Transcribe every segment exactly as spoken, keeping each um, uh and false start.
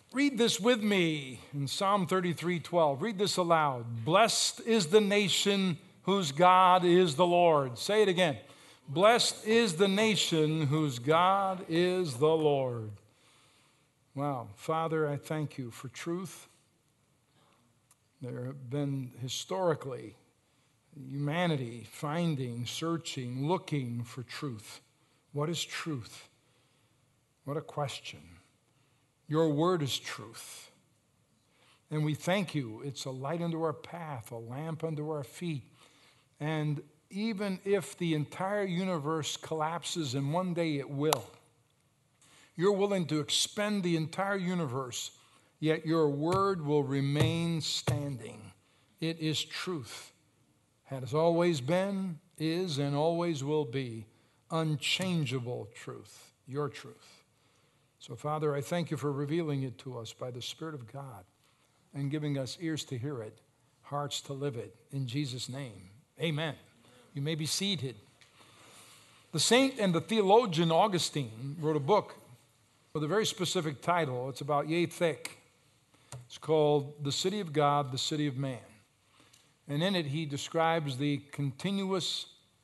Read this with me in Psalm thirty-three twelve. Read this aloud. Blessed is the nation whose God is the Lord. Say it again. Blessed is the nation whose God is the Lord. Wow. Father, I thank you for truth. There have been historically humanity finding, searching, looking for truth. What is truth? What a question. Your word is truth. And we thank you. It's a light unto our path, a lamp unto our feet. And even if the entire universe collapses, and one day it will, you're willing to expend the entire universe, yet your word will remain standing. It is truth. Has always been, is, and always will be unchangeable truth, your truth. So, Father, I thank you for revealing it to us by the Spirit of God and giving us ears to hear it, hearts to live it. In Jesus' name, amen. You may be seated. The saint and the theologian Augustine wrote a book with a very specific title. It's about yay thick. It's called The City of God, the City of Man. And in it, he describes the continuous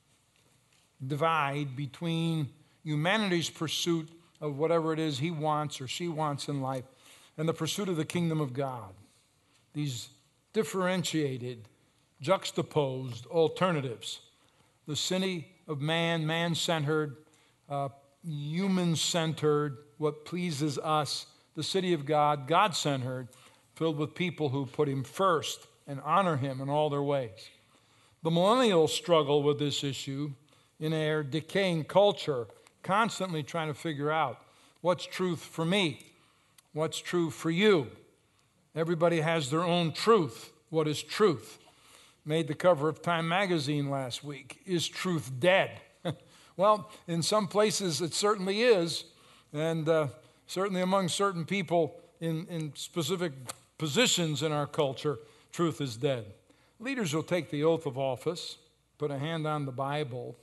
divide between humanity's pursuit of whatever it is he wants or she wants in life and the pursuit of the kingdom of God. These differentiated, juxtaposed alternatives. The city of man, man-centered, uh, human-centered, what pleases us. The city of God, God-centered, filled with people who put him first and honor him in all their ways. The millennials struggle with this issue in their decaying culture, constantly trying to figure out what's truth for me, what's true for you. Everybody has their own truth. What is truth? Made the cover of Time magazine last week. Is truth dead? Well, in some places it certainly is, and uh, certainly among certain people in, in specific positions in our culture, truth is dead. Leaders will take the oath of office, put a hand on the Bible,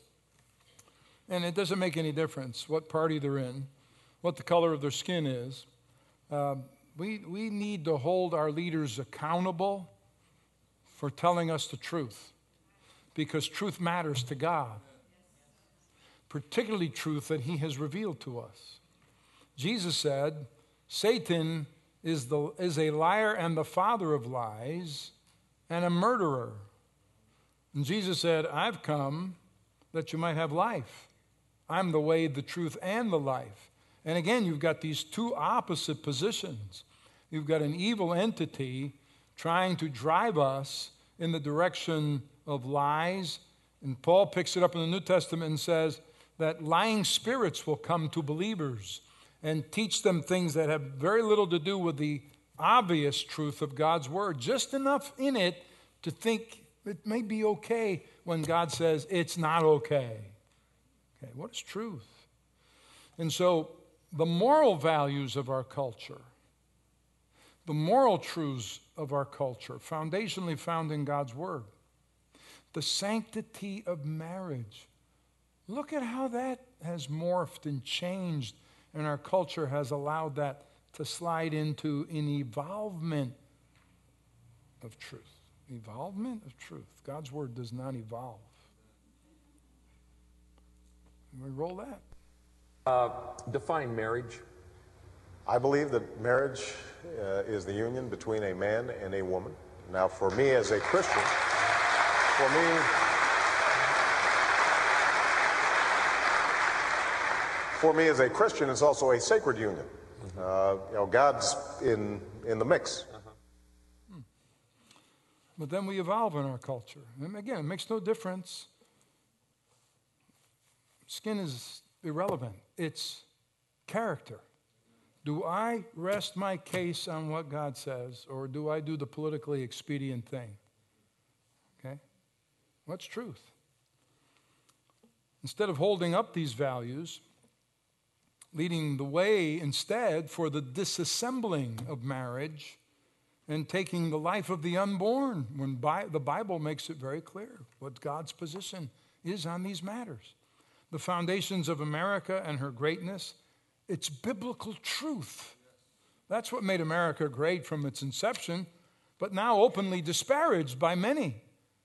and it doesn't make any difference what party they're in, what the color of their skin is. Uh, we, we need to hold our leaders accountable for telling us the truth, because truth matters to God, particularly truth that he has revealed to us. Jesus said, Satan is, the, is a liar and the father of lies and a murderer. And Jesus said, I've come that you might have life. I'm the way, the truth, and the life. And again, you've got these two opposite positions. You've got an evil entity trying to drive us in the direction of lies. And Paul picks it up in the New Testament and says that lying spirits will come to believers and teach them things that have very little to do with the obvious truth of God's word, just enough in it to think it may be okay when God says it's not okay. Okay, what is truth? And so the moral values of our culture, the moral truths of our culture, foundationally found in God's word, the sanctity of marriage. Look at how that has morphed and changed, and our culture has allowed that to slide into an evolvement of truth. Evolvement of truth. God's word does not evolve. We roll that. Uh, define marriage. I believe that marriage uh, is the union between a man and a woman. Now, for me as a Christian, for me, for me as a Christian, it's also a sacred union. Uh, you know, God's in in the mix. Hmm. But then we evolve in our culture. And again, it makes no difference. Skin is irrelevant. It's character. Do I rest my case on what God says, or do I do the politically expedient thing? Okay? What's truth? Instead of holding up these values, leading the way instead for the disassembling of marriage and taking the life of the unborn, when Bi- the Bible makes it very clear what God's position is on these matters. The foundations of America and her greatness, it's biblical truth. That's what made America great from its inception, but now openly disparaged by many.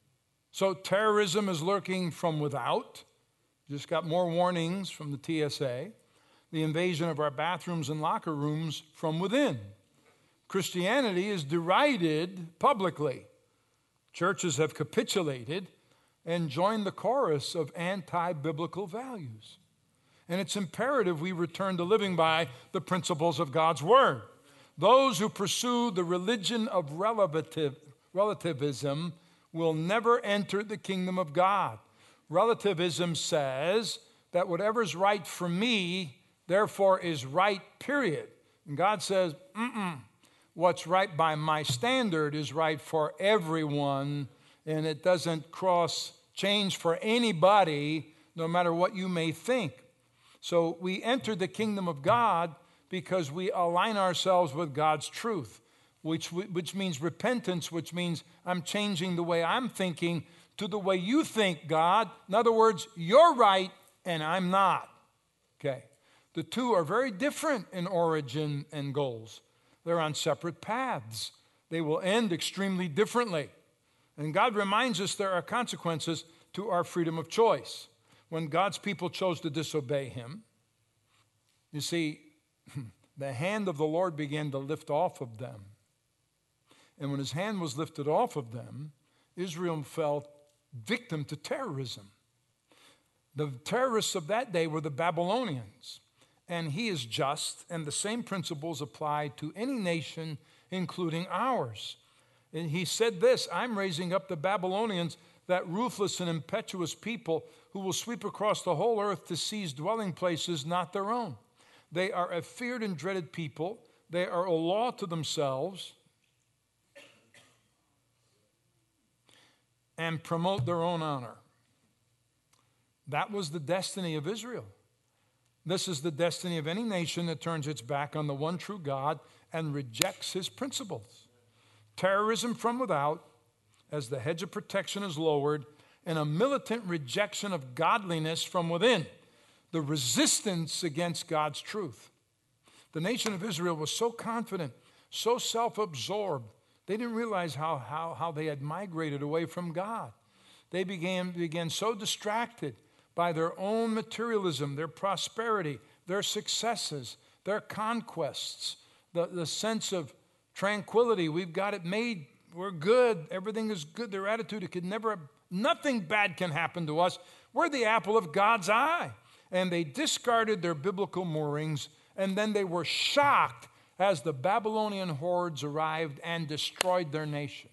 So terrorism is lurking from without. Just got more warnings from the T S A. The invasion of our bathrooms and locker rooms from within. Christianity is derided publicly. Churches have capitulated and joined the chorus of anti-biblical values. And it's imperative we return to living by the principles of God's Word. Those who pursue the religion of relative, relativism will never enter the kingdom of God. Relativism says that whatever's right for me, therefore, is right, period. And God says, mm-mm. What's right by my standard is right for everyone, and it doesn't cross change for anybody, no matter what you may think. So we enter the kingdom of God because we align ourselves with God's truth, which, which means repentance, which means I'm changing the way I'm thinking to the way you think, God. In other words, you're right and I'm not. Okay. The two are very different in origin and goals. They're on separate paths. They will end extremely differently. And God reminds us there are consequences to our freedom of choice. When God's people chose to disobey him, you see, the hand of the Lord began to lift off of them. And when his hand was lifted off of them, Israel fell victim to terrorism. The terrorists of that day were the Babylonians. And he is just, and the same principles apply to any nation, including ours. And he said this, I'm raising up the Babylonians, that ruthless and impetuous people who will sweep across the whole earth to seize dwelling places not their own. They are a feared and dreaded people. They are a law to themselves and promote their own honor. That was the destiny of Israel. This is the destiny of any nation that turns its back on the one true God and rejects his principles. Terrorism from without, as the hedge of protection is lowered, and a militant rejection of godliness from within, the resistance against God's truth. The nation of Israel was so confident, so self-absorbed, they didn't realize how, how, how they had migrated away from God. They began, began so distracted by their own materialism, their prosperity, their successes, their conquests, the, the sense of tranquility. We've got it made. We're good. Everything is good. Their attitude, it could never, nothing bad can happen to us. We're the apple of God's eye. And they discarded their biblical moorings, and then they were shocked as the Babylonian hordes arrived and destroyed their nation.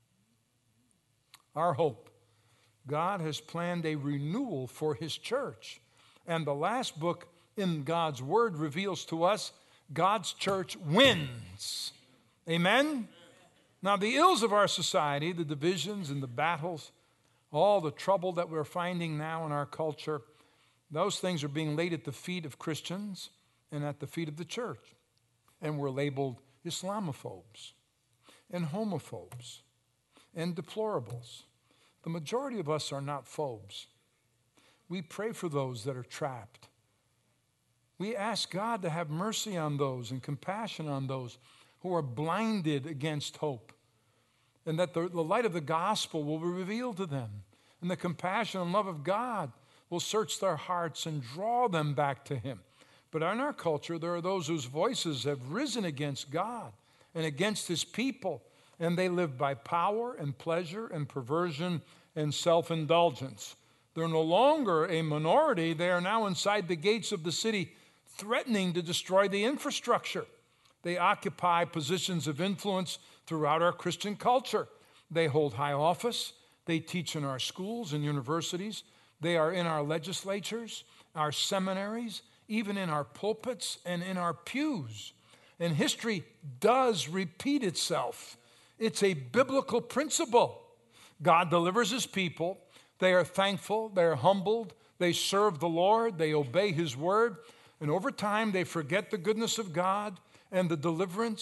Our hope. God has planned a renewal for his church. And the last book in God's word reveals to us God's church wins. Amen? Now, the ills of our society, the divisions and the battles, all the trouble that we're finding now in our culture, those things are being laid at the feet of Christians and at the feet of the church. And we're labeled Islamophobes and homophobes and deplorables. The majority of us are not phobes. We pray for those that are trapped. We ask God to have mercy on those and compassion on those who are blinded against hope, and that the, the light of the gospel will be revealed to them, and the compassion and love of God will search their hearts and draw them back to him. But in our culture, there are those whose voices have risen against God and against his people, and they live by power and pleasure and perversion and self-indulgence. They're no longer a minority. They are now inside the gates of the city, threatening to destroy the infrastructure. They occupy positions of influence throughout our Christian culture. They hold high office. They teach in our schools and universities. They are in our legislatures, our seminaries, even in our pulpits and in our pews. And history does repeat itself. It's a biblical principle. God delivers his people. They are thankful. They are humbled. They serve the Lord. They obey his word. And over time, they forget the goodness of God and the deliverance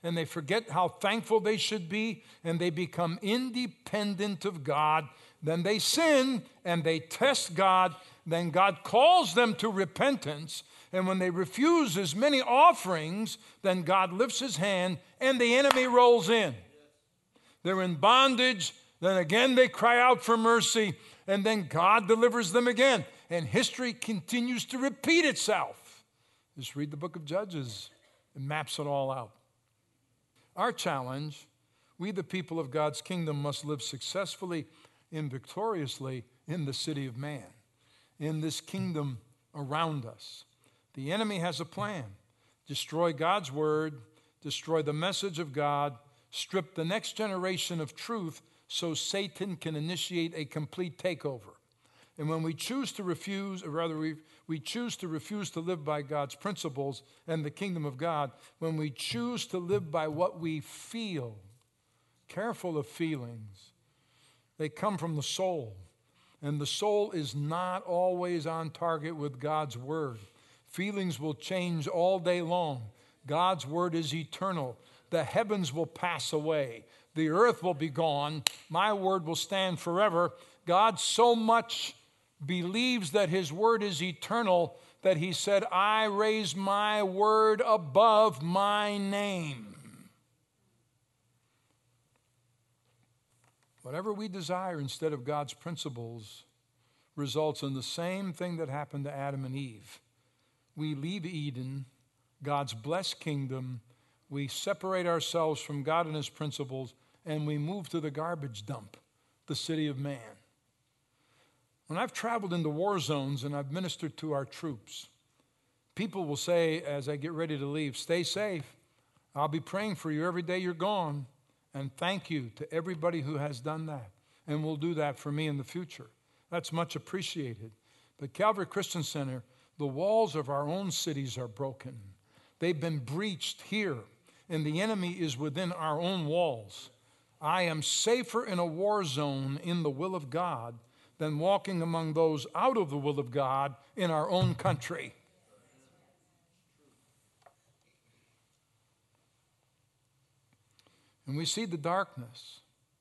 and they forget how thankful they should be, and they become independent of God. Then they sin, and they test God. Then God calls them to repentance, and when they refuse as many offerings, then God lifts his hand, and the enemy rolls in. They're in bondage, then again they cry out for mercy, and then God delivers them again. And history continues to repeat itself. Just read the book of Judges. It maps it all out. Our challenge, we the people of God's kingdom must live successfully and victoriously in the city of man, in this kingdom around us. The enemy has a plan. Destroy God's word, destroy the message of God, strip the next generation of truth so Satan can initiate a complete takeover. And when we choose to refuse, or rather we, we choose to refuse to live by God's principles and the kingdom of God, when we choose to live by what we feel, careful of feelings, they come from the soul. And the soul is not always on target with God's word. Feelings will change all day long. God's word is eternal. The heavens will pass away. The earth will be gone. My word will stand forever. God so much believes that his word is eternal that he said, I raise my word above my name. Whatever we desire instead of God's principles results in the same thing that happened to Adam and Eve. We leave Eden, God's blessed kingdom, we separate ourselves from God and his principles, and we move to the garbage dump, the city of man. When I've traveled into war zones and I've ministered to our troops, people will say as I get ready to leave, stay safe. I'll be praying for you every day you're gone. And thank you to everybody who has done that and will do that for me in the future. That's much appreciated. But Calvary Christian Center, the walls of our own cities are broken. They've been breached here, and the enemy is within our own walls. I am safer in a war zone in the will of God than walking among those out of the will of God in our own country. And we see the darkness.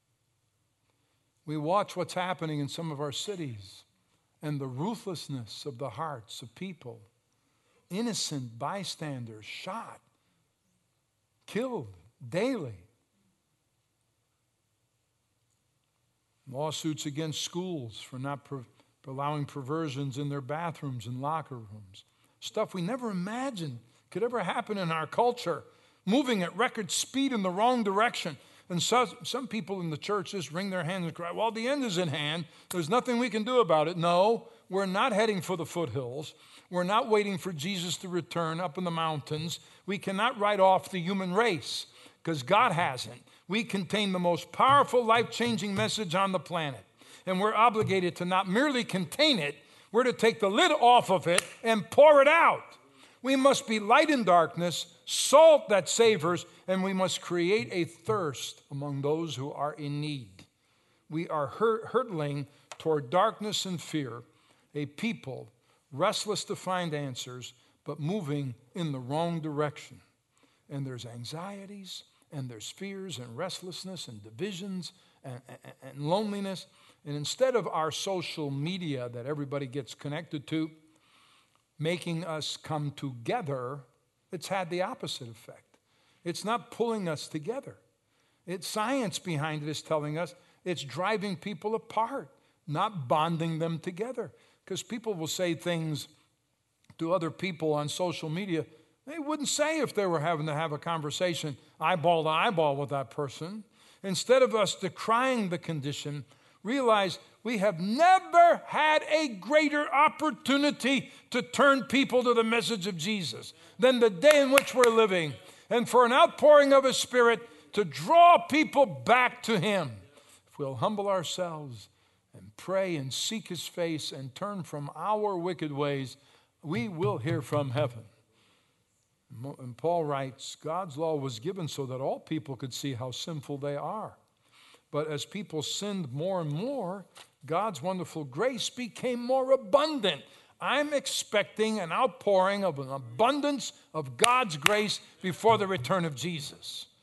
We watch what's happening in some of our cities and the ruthlessness of the hearts of people. Innocent bystanders shot, killed daily. Lawsuits against schools for not per- for allowing perversions in their bathrooms and locker rooms. Stuff we never imagined could ever happen in our culture. Moving at record speed in the wrong direction. And so, some people in the church just wring their hands and cry, well, the end is in hand. There's nothing we can do about it. No, we're not heading for the foothills. We're not waiting for Jesus to return up in the mountains. We cannot write off the human race because God hasn't. We contain the most powerful, life-changing message on the planet. And we're obligated to not merely contain it, we're to take the lid off of it and pour it out. We must be light in darkness, salt that savors, and we must create a thirst among those who are in need. We are hur- hurtling toward darkness and fear, a people restless to find answers, but moving in the wrong direction. And there's anxieties, and there's fears and restlessness and divisions and, and, and loneliness. And instead of our social media that everybody gets connected to, making us come together, it's had the opposite effect. It's not pulling us together. It's science behind it is telling us it's driving people apart, not bonding them together. Because people will say things to other people on social media they wouldn't say if they were having to have a conversation eyeball to eyeball with that person. Instead of us decrying the condition, realize we have never had a greater opportunity to turn people to the message of Jesus than the day in which we're living, and for an outpouring of His Spirit to draw people back to Him. If we'll humble ourselves and pray and seek His face and turn from our wicked ways, we will hear from heaven. And Paul writes, God's law was given so that all people could see how sinful they are. But as people sinned more and more, God's wonderful grace became more abundant. I'm expecting an outpouring of an abundance of God's grace before the return of Jesus.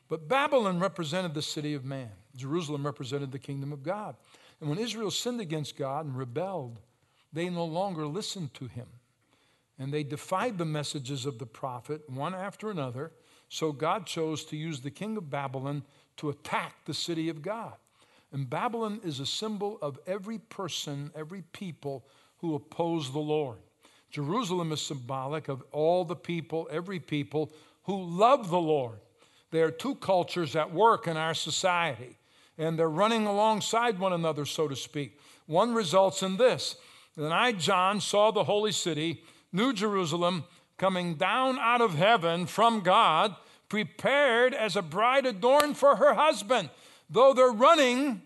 But Babylon represented the city of man. Jerusalem represented the kingdom of God. And when Israel sinned against God and rebelled, they no longer listened to him. And they defied the messages of the prophet one after another. So God chose to use the king of Babylon to attack the city of God. And Babylon is a symbol of every person, every people who oppose the Lord. Jerusalem is symbolic of all the people, every people who love the Lord. There are two cultures at work in our society, and they're running alongside one another, so to speak. One results in this. Then I, John, saw the holy city, New Jerusalem, coming down out of heaven from God, prepared as a bride adorned for her husband. Though they're running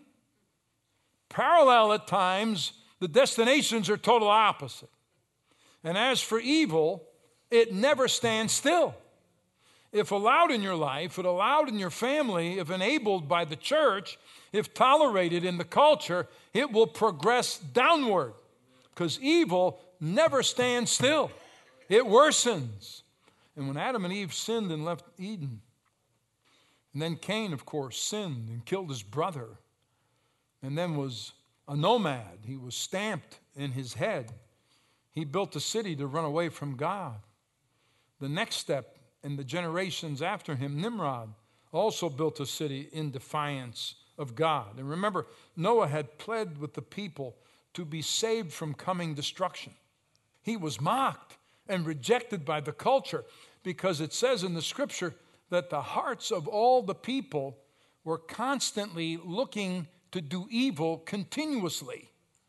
parallel at times, the destinations are total opposite. And as for evil, it never stands still. If allowed in your life, if allowed in your family, if enabled by the church, if tolerated in the culture, it will progress downward. Because evil never stands still. It worsens. And when Adam and Eve sinned and left Eden, and then Cain, of course, sinned and killed his brother, and then was a nomad. He was stamped in his head. He built a city to run away from God. The next step in the generations after him, Nimrod, also built a city in defiance of God. And remember, Noah had pled with the people to be saved from coming destruction. He was mocked and rejected by the culture because it says in the scripture that the hearts of all the people were constantly looking to do evil continuously.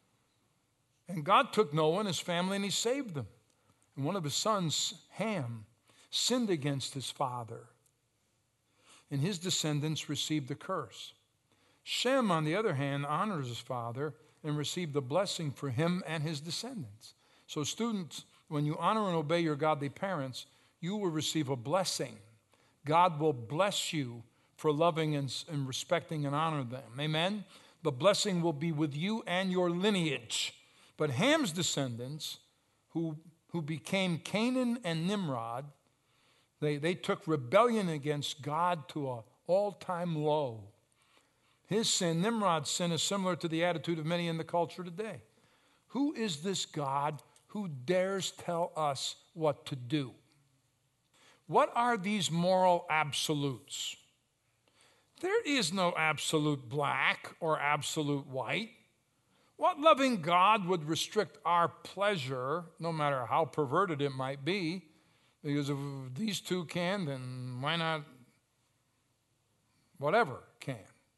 And God took Noah and his family and he saved them. And one of his sons, Ham, sinned against his father, and his descendants received the curse. Shem, on the other hand, honors his father and received the blessing for him and his descendants. So students, when you honor and obey your godly parents, you will receive a blessing. God will bless you for loving and, and respecting and honoring them. Amen? The blessing will be with you and your lineage. But Ham's descendants, who, who became Canaan and Nimrod, They, they took rebellion against God to an all-time low. His sin, Nimrod's sin, is similar to the attitude of many in the culture today. Who is this God who dares tell us what to do? What are these moral absolutes? There is no absolute black or absolute white. What loving God would restrict our pleasure, no matter how perverted it might be? Because if these two can, then why not whatever can?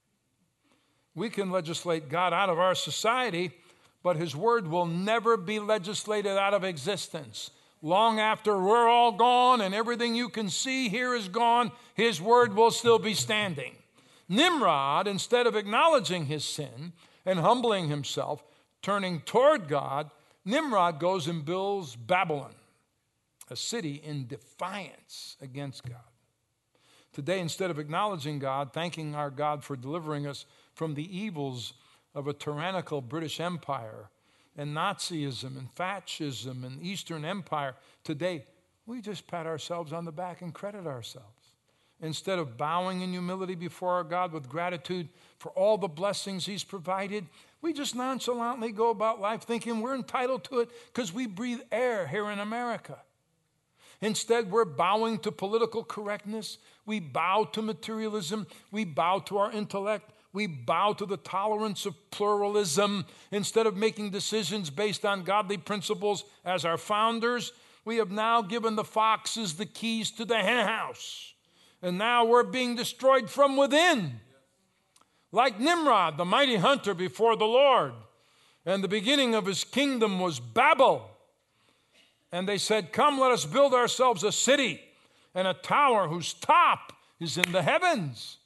We can legislate God out of our society, but his word will never be legislated out of existence. Long after we're all gone and everything you can see here is gone, his word will still be standing. Nimrod, instead of acknowledging his sin and humbling himself, turning toward God, Nimrod goes and builds Babylon, a city in defiance against God. Today, instead of acknowledging God, thanking our God for delivering us from the evils of a tyrannical British Empire and Nazism and fascism and Eastern Empire, today we just pat ourselves on the back and credit ourselves. Instead of bowing in humility before our God with gratitude for all the blessings he's provided, we just nonchalantly go about life thinking we're entitled to it because we breathe air here in America. Instead, we're bowing to political correctness. We bow to materialism. We bow to our intellect. We bow to the tolerance of pluralism. Instead of making decisions based on godly principles as our founders, we have now given the foxes the keys to the hen house. And now we're being destroyed from within. Like Nimrod, the mighty hunter before the Lord. And the beginning of his kingdom was Babel. And they said, come, let us build ourselves a city and a tower whose top is in the heavens.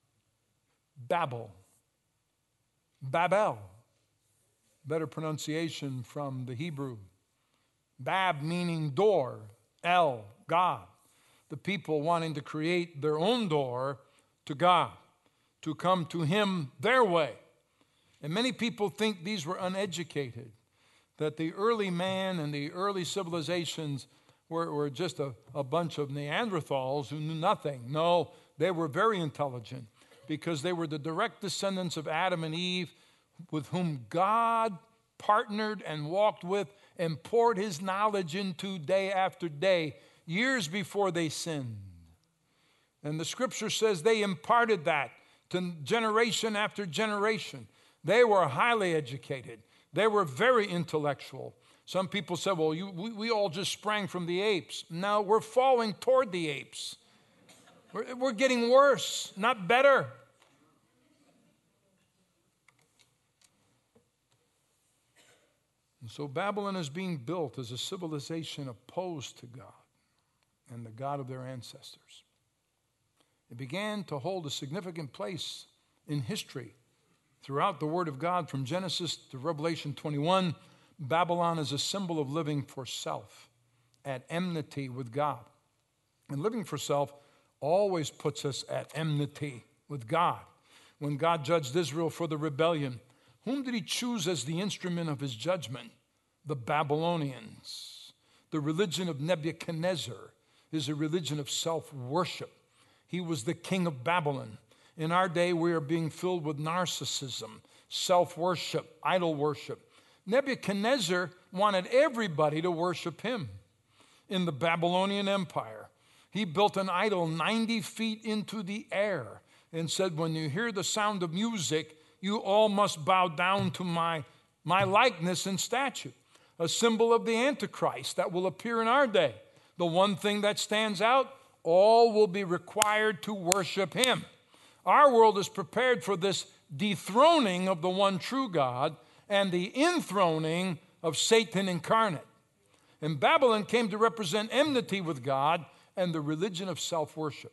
Babel. Babel. Better pronunciation from the Hebrew. Bab meaning door. El, God. The people wanting to create their own door to God, to come to him their way. And many people think these were uneducated, that the early man and the early civilizations were, were just a, a bunch of Neanderthals who knew nothing. No, they were very intelligent because they were the direct descendants of Adam and Eve, with whom God partnered and walked with and poured his knowledge into day after day, years before they sinned. And the scripture says they imparted that to generation after generation. They were highly educated. They were very intellectual. Some people said, well, you, we, we all just sprang from the apes. No, we're falling toward the apes. We're, we're getting worse, not better. And so Babylon is being built as a civilization opposed to God and the God of their ancestors. It began to hold a significant place in history. Throughout the Word of God, from Genesis to Revelation twenty-one, Babylon is a symbol of living for self, at enmity with God. And living for self always puts us at enmity with God. When God judged Israel for the rebellion, whom did he choose as the instrument of his judgment? The Babylonians. The religion of Nebuchadnezzar is a religion of self-worship. He was the king of Babylon. In our day, we are being filled with narcissism, self-worship, idol worship. Nebuchadnezzar wanted everybody to worship him. In the Babylonian Empire, he built an idol ninety feet into the air and said, when you hear the sound of music, you all must bow down to my, my likeness and statue, a symbol of the Antichrist that will appear in our day. The one thing that stands out, all will be required to worship him. Our world is prepared for this dethroning of the one true God and the enthroning of Satan incarnate. And Babylon came to represent enmity with God and the religion of self-worship.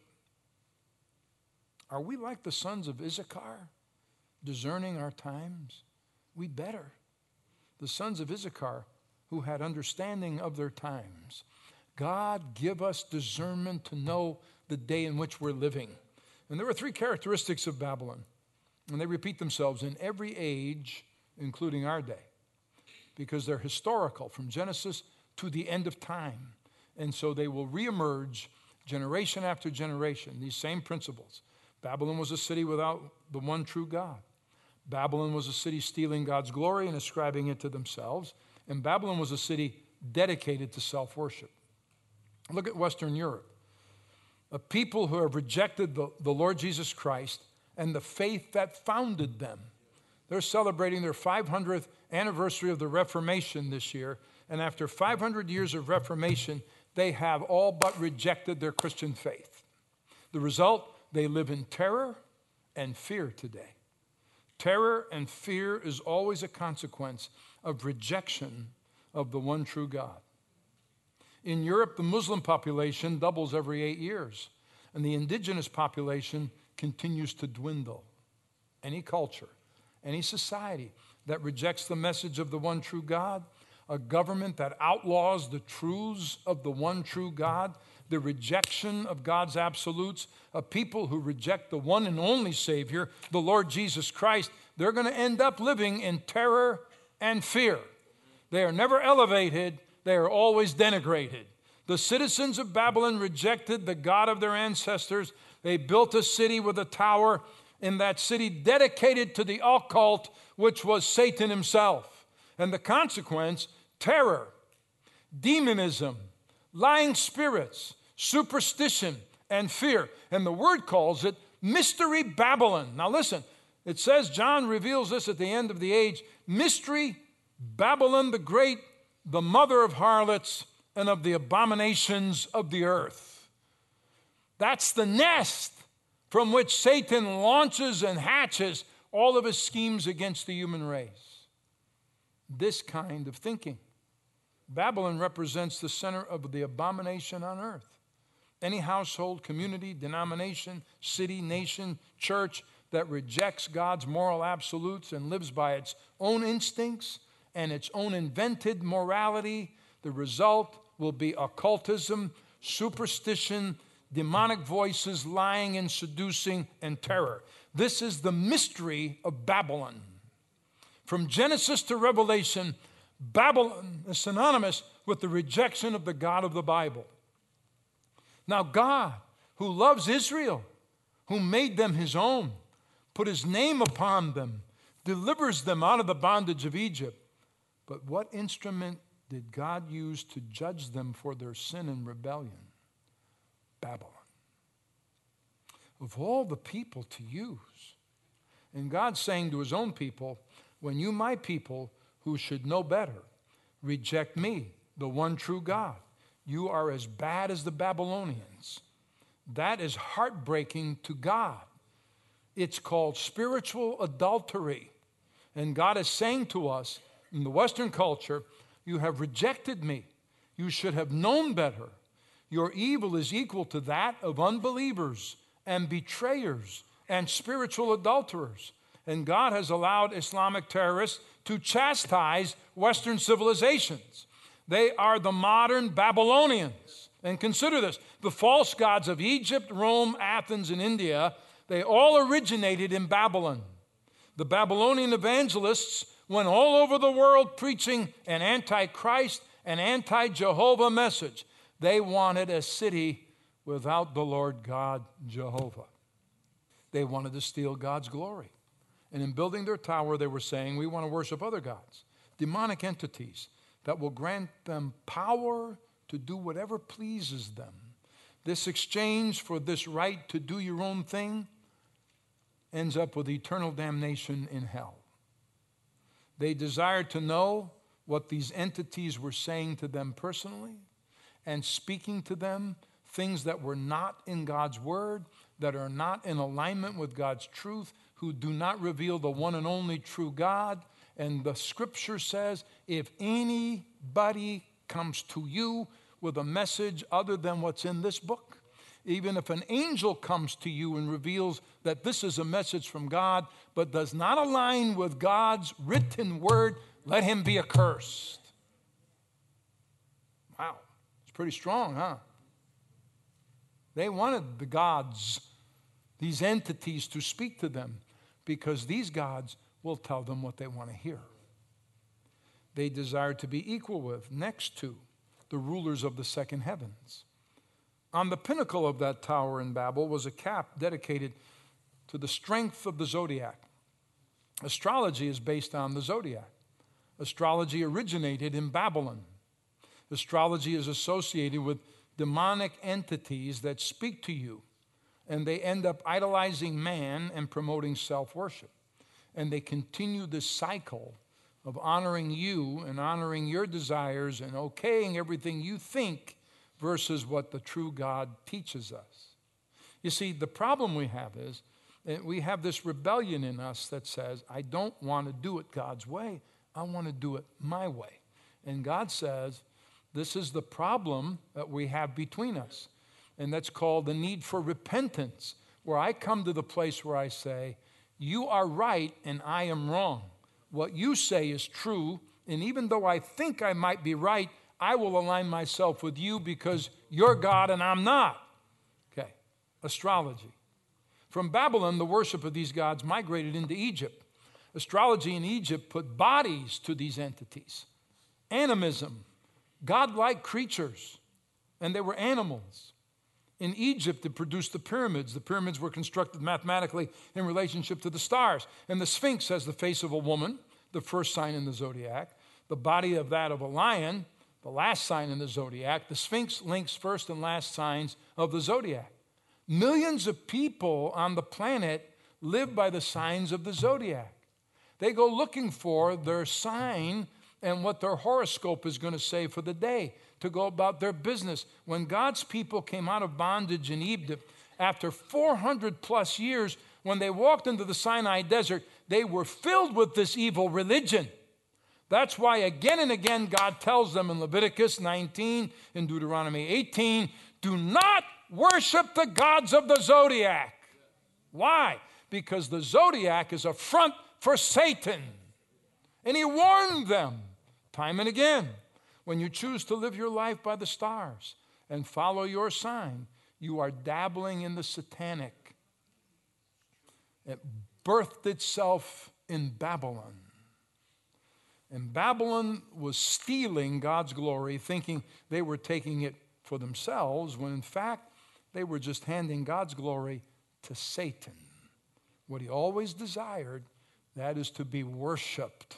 Are we like the sons of Issachar, discerning our times? We better. The sons of Issachar, who had understanding of their times. God, give us discernment to know the day in which we're living. And there are three characteristics of Babylon, and they repeat themselves in every age, including our day, because they're historical from Genesis to the end of time. And so they will reemerge generation after generation, these same principles. Babylon was a city without the one true God. Babylon was a city stealing God's glory and ascribing it to themselves. And Babylon was a city dedicated to self-worship. Look at Western Europe. A people who have rejected the, the Lord Jesus Christ and the faith that founded them. They're celebrating their five hundredth anniversary of the Reformation this year. And after five hundred years of Reformation, they have all but rejected their Christian faith. The result, they live in terror and fear today. Terror and fear is always a consequence of rejection of the one true God. In Europe, the Muslim population doubles every eight years, and the indigenous population continues to dwindle. Any culture, any society that rejects the message of the one true God, a government that outlaws the truths of the one true God, the rejection of God's absolutes, a people who reject the one and only Savior, the Lord Jesus Christ, they're going to end up living in terror and fear. They are never elevated. They are always denigrated. The citizens of Babylon rejected the God of their ancestors. They built a city with a tower, in that city dedicated to the occult, which was Satan himself. And the consequence, terror, demonism, lying spirits, superstition, and fear. And the word calls it Mystery Babylon. Now listen, it says, John reveals this at the end of the age, Mystery Babylon the Great, the mother of harlots and of the abominations of the earth. That's the nest from which Satan launches and hatches all of his schemes against the human race. This kind of thinking. Babylon represents the center of the abomination on earth. Any household, community, denomination, city, nation, church that rejects God's moral absolutes and lives by its own instincts and its own invented morality, the result will be occultism, superstition, demonic voices, lying and seducing, and terror. This is the mystery of Babylon. From Genesis to Revelation, Babylon is synonymous with the rejection of the God of the Bible. Now God, who loves Israel, who made them his own, put his name upon them, delivers them out of the bondage of Egypt. But what instrument did God use to judge them for their sin and rebellion? Babylon. Of all the people to use. And God's saying to his own people, when you, my people, who should know better, reject me, the one true God, you are as bad as the Babylonians. That is heartbreaking to God. It's called spiritual adultery. And God is saying to us, in the Western culture, you have rejected me. You should have known better. Your evil is equal to that of unbelievers and betrayers and spiritual adulterers. And God has allowed Islamic terrorists to chastise Western civilizations. They are the modern Babylonians. And consider this, the false gods of Egypt, Rome, Athens, and India, they all originated in Babylon. The Babylonian evangelists went all over the world preaching an anti-Christ, an anti-Jehovah message. They wanted a city without the Lord God, Jehovah. They wanted to steal God's glory. And in building their tower, they were saying, we want to worship other gods, demonic entities that will grant them power to do whatever pleases them. This exchange for this right to do your own thing ends up with eternal damnation in hell. They desired to know what these entities were saying to them personally and speaking to them things that were not in God's word, that are not in alignment with God's truth, who do not reveal the one and only true God. And the scripture says, if anybody comes to you with a message other than what's in this book, even if an angel comes to you and reveals that this is a message from God, but does not align with God's written word, let him be accursed. Wow, it's pretty strong, huh? They wanted the gods, these entities, to speak to them because these gods will tell them what they want to hear. They desired to be equal with, next to, the rulers of the second heavens. On the pinnacle of that tower in Babel was a cap dedicated to the strength of the zodiac. Astrology is based on the zodiac. Astrology originated in Babylon. Astrology is associated with demonic entities that speak to you, and they end up idolizing man and promoting self-worship. And they continue this cycle of honoring you and honoring your desires and okaying everything you think versus what the true God teaches us. You see, the problem we have is that we have this rebellion in us that says, I don't want to do it God's way. I want to do it my way. And God says, this is the problem that we have between us. And that's called the need for repentance, where I come to the place where I say, you are right and I am wrong. What you say is true, and even though I think I might be right, I will align myself with you because you're God and I'm not. Okay, astrology. From Babylon, the worship of these gods migrated into Egypt. Astrology in Egypt put bodies to these entities. Animism, godlike creatures, and they were animals. In Egypt, it produced the pyramids. The pyramids were constructed mathematically in relationship to the stars. And the Sphinx has the face of a woman, the first sign in the zodiac, the body of that of a lion, the last sign in the zodiac. The Sphinx links first and last signs of the zodiac. Millions of people on the planet live by the signs of the zodiac. They go looking for their sign and what their horoscope is going to say for the day, to go about their business. When God's people came out of bondage in Egypt, after four hundred plus years, when they walked into the Sinai desert, they were filled with this evil religion. That's why again and again God tells them in Leviticus nineteen, in Deuteronomy eighteen, do not worship the gods of the zodiac. Why? Because the zodiac is a front for Satan. And he warned them time and again, when you choose to live your life by the stars and follow your sign, you are dabbling in the satanic. It birthed itself in Babylon. And Babylon was stealing God's glory, thinking they were taking it for themselves, when in fact they were just handing God's glory to Satan. What he always desired, that is to be worshiped.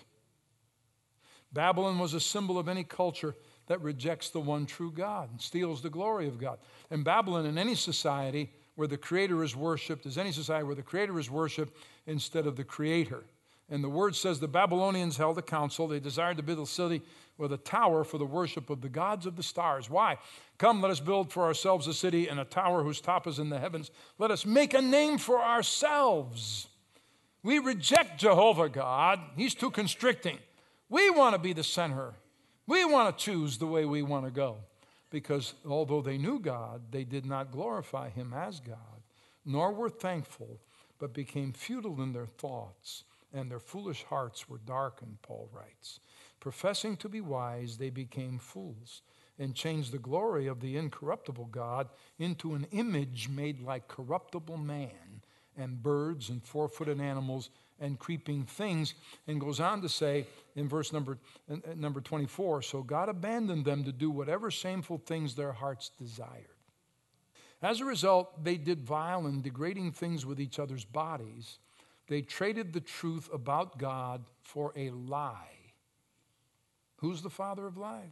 Babylon was a symbol of any culture that rejects the one true God and steals the glory of God. And Babylon, in any society where the Creator is worshipped, is any society where the Creator is worshipped instead of the Creator. And the word says the Babylonians held a council. They desired to build a city with a tower for the worship of the gods of the stars. Why? Come, let us build for ourselves a city and a tower whose top is in the heavens. Let us make a name for ourselves. We reject Jehovah God. He's too constricting. We want to be the center. We want to choose the way we want to go. Because although they knew God, they did not glorify him as God, nor were thankful, but became futile in their thoughts, and their foolish hearts were darkened, Paul writes. Professing to be wise, they became fools, and changed the glory of the incorruptible God into an image made like corruptible man, and birds, and four-footed animals, and creeping things, and goes on to say in verse number, uh, number twenty-four, so God abandoned them to do whatever shameful things their hearts desired. As a result, they did vile and degrading things with each other's bodies. They traded the truth about God for a lie. Who's the father of lies?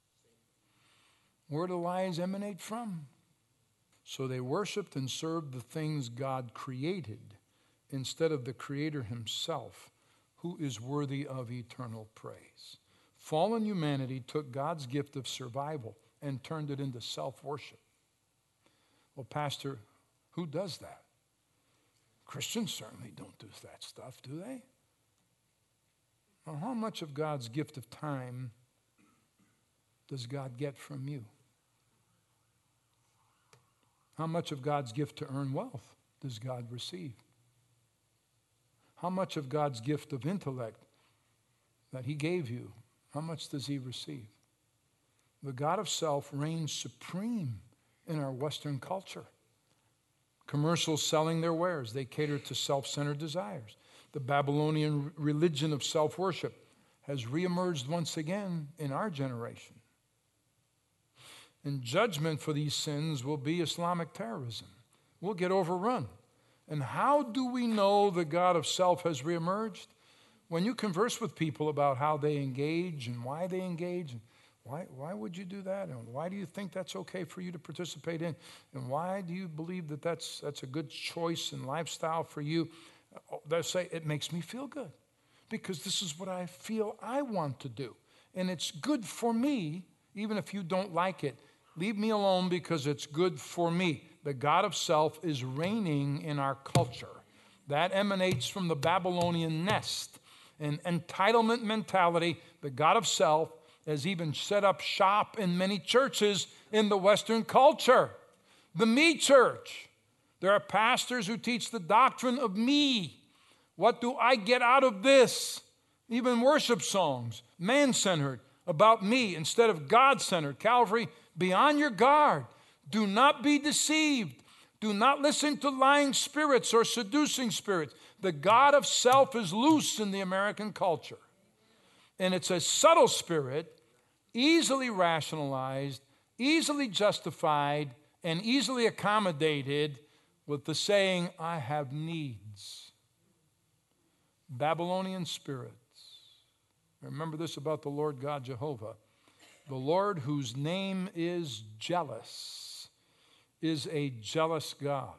Where do lies emanate from? So they worshiped and served the things God created instead of the Creator himself, who is worthy of eternal praise. Fallen humanity took God's gift of survival and turned it into self-worship. Well, Pastor, who does that? Christians certainly don't do that stuff, do they? Well, how much of God's gift of time does God get from you? How much of God's gift to earn wealth does God receive? How much of God's gift of intellect that he gave you, how much does he receive? The God of self reigns supreme in our Western culture. Commercials selling their wares, they cater to self-centered desires. The Babylonian religion of self-worship has reemerged once again in our generation. And judgment for these sins will be Islamic terrorism. We'll get overrun. And how do we know the God of self has reemerged? When you converse with people about how they engage and why they engage, and why, why would you do that? And why do you think that's okay for you to participate in? And why do you believe that that's, that's a good choice and lifestyle for you? They'll say, it makes me feel good because this is what I feel I want to do. And it's good for me, even if you don't like it. Leave me alone because it's good for me. The God of self is reigning in our culture. That emanates from the Babylonian nest. An entitlement mentality, the God of self, has even set up shop in many churches in the Western culture. The me church. There are pastors who teach the doctrine of me. What do I get out of this? Even worship songs, man-centered, about me instead of God-centered. Calvary, be on your guard. Do not be deceived. Do not listen to lying spirits or seducing spirits. The God of self is loose in the American culture. And it's a subtle spirit, easily rationalized, easily justified, and easily accommodated with the saying, I have needs. Babylonian spirits. Remember this about the Lord God Jehovah. The Lord, whose name is jealous, is a jealous God.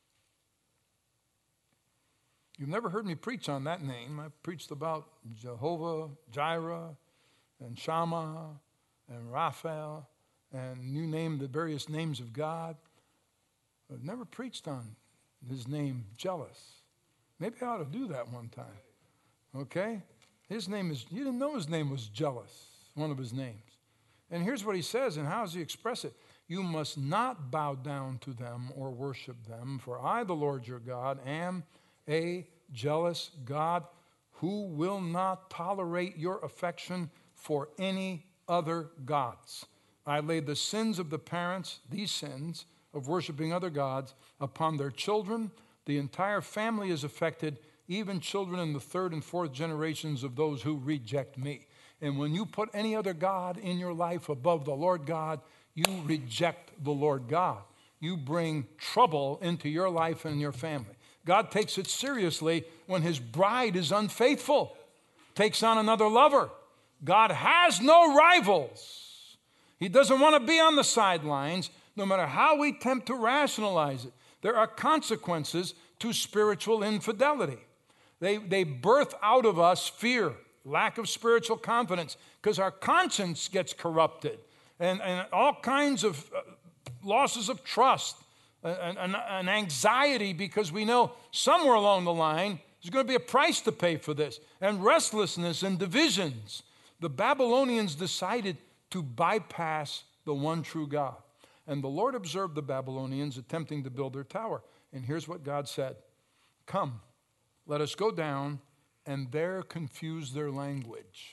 You've never heard me preach on that name. I've preached about Jehovah, Jireh, and Shammah, and Raphael, and you name the various names of God. I've never preached on his name, jealous. Maybe I ought to do that one time. Okay? His name is, you didn't know his name was jealous, one of his names. And here's what he says, and how does he express it? You must not bow down to them or worship them, for I, the Lord your God, am a jealous God who will not tolerate your affection for any other gods. I lay the sins of the parents, these sins of worshiping other gods, upon their children. The entire family is affected, even children in the third and fourth generations of those who reject me. And when you put any other God in your life above the Lord God, you reject the Lord God. You bring trouble into your life and your family. God takes it seriously when his bride is unfaithful, takes on another lover. God has no rivals. He doesn't want to be on the sidelines, no matter how we attempt to rationalize it. There are consequences to spiritual infidelity. They, they birth out of us fear, lack of spiritual confidence, because our conscience gets corrupted, and, and all kinds of uh, losses of trust, and, and, and anxiety, because we know somewhere along the line there's going to be a price to pay for this, and restlessness and divisions. The Babylonians decided to bypass the one true God. And the Lord observed the Babylonians attempting to build their tower. And here's what God said: "Come, let us go down and there confuse their language."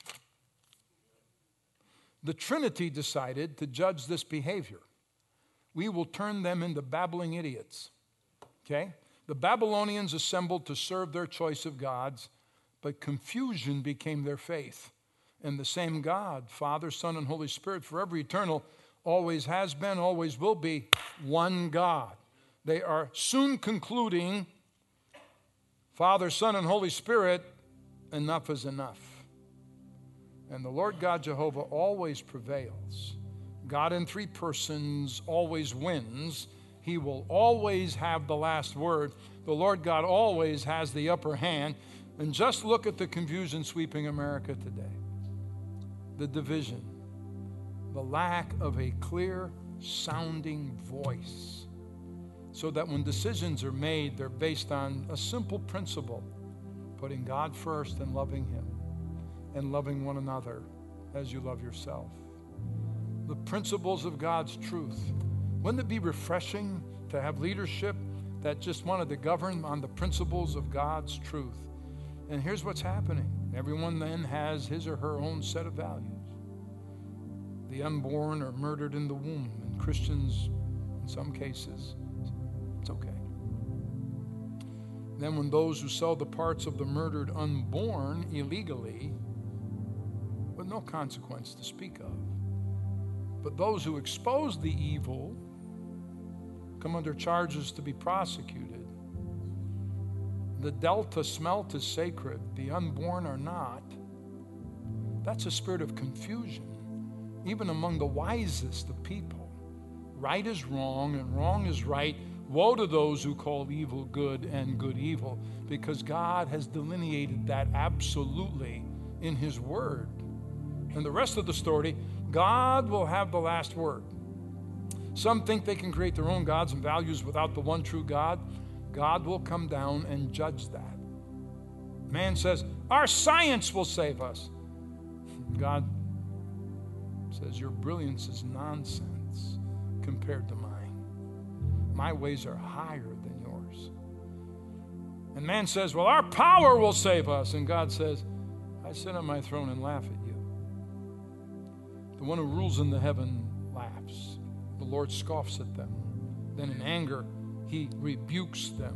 The Trinity decided to judge this behavior. We will turn them into babbling idiots. Okay? The Babylonians assembled to serve their choice of gods, but confusion became their faith. And the same God, Father, Son, and Holy Spirit, forever eternal, always has been, always will be, one God. They are soon concluding, Father, Son, and Holy Spirit, enough is enough. And the Lord God Jehovah always prevails. God in three persons always wins. He will always have the last word. The Lord God always has the upper hand. And just look at the confusion sweeping America today. The division. The lack of a clear sounding voice. So that when decisions are made, they're based on a simple principle: putting God first and loving him, and loving one another as you love yourself. The principles of God's truth. Wouldn't it be refreshing to have leadership that just wanted to govern on the principles of God's truth? And here's what's happening. Everyone then has his or her own set of values. The unborn are murdered in the womb, and Christians, in some cases, it's okay. Then when those who sell the parts of the murdered unborn illegally, with no consequence to speak of, but those who expose the evil come under charges to be prosecuted. The delta smelt is sacred, the unborn are not. That's a spirit of confusion, even among the wisest of people. Right is wrong and wrong is right. Woe to those who call evil good and good evil, because God has delineated that absolutely in his word. And the rest of the story, God will have the last word. Some think they can create their own gods and values without the one true God. God will come down and judge that. Man says, our science will save us. God says, your brilliance is nonsense compared to mine. My ways are higher than yours. And man says, well, our power will save us. And God says, I sit on my throne and laugh at you. The one who rules in the heaven laughs. The Lord scoffs at them. Then in anger, he rebukes them.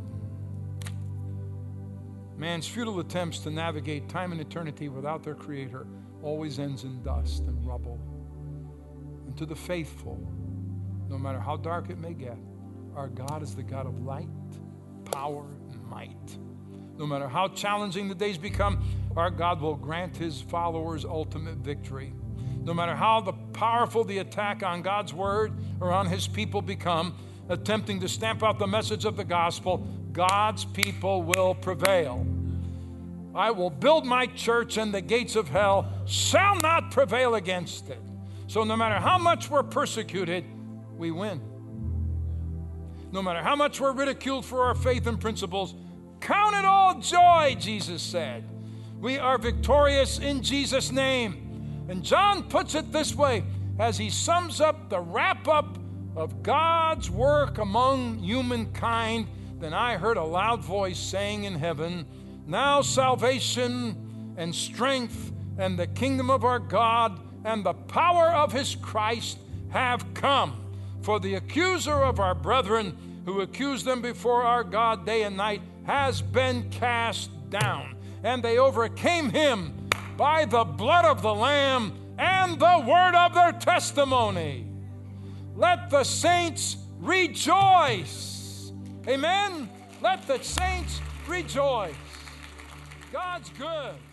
Man's futile attempts to navigate time and eternity without their Creator always ends in dust and rubble. And to the faithful, no matter how dark it may get, our God is the God of light, power, and might. No matter how challenging the days become, our God will grant his followers ultimate victory. No matter how the powerful the attack on God's word or on his people become, attempting to stamp out the message of the gospel, God's people will prevail. I will build my church, and the gates of hell shall not prevail against it. So no matter how much we're persecuted, we win. No matter how much we're ridiculed for our faith and principles, count it all joy, Jesus said. We are victorious in Jesus' name. And John puts it this way as he sums up the wrap-up of God's work among humankind. Then I heard a loud voice saying in heaven, now salvation and strength and the kingdom of our God and the power of his Christ have come. For the accuser of our brethren, who accused them before our God day and night, has been cast down. And they overcame him by the blood of the Lamb and the word of their testimony. Let the saints rejoice. Amen? Let the saints rejoice. God's good.